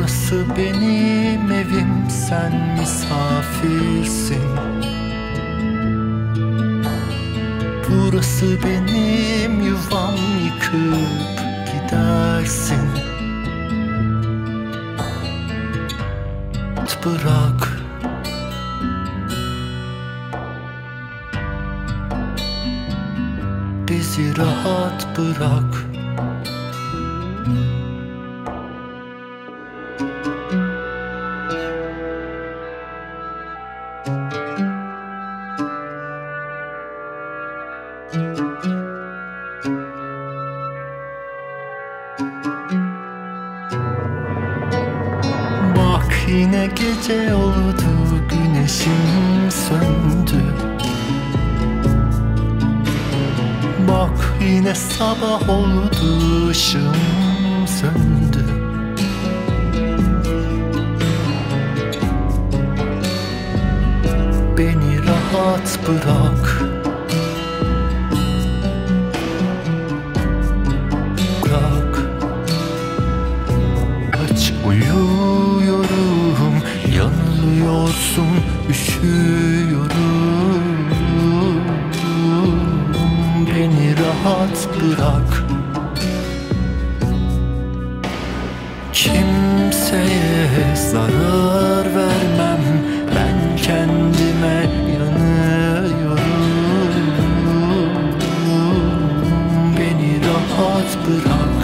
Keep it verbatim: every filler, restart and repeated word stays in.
Burası benim evim, sen misafirsin. Burası benim yuvam, yıkıp gidersin. Bırak, bizi rahat bırak. Bak yine gece oldu, güneşim söndü. Bak yine sabah oldu, ışığım söndü. Beni rahat bırak. Bırak. Kaç uyuyorum, yanılıyorsun, üşüyorum. Beni rahat bırak. Kimseye zarar vermem, ben kendime yanıyorum. Beni rahat bırak.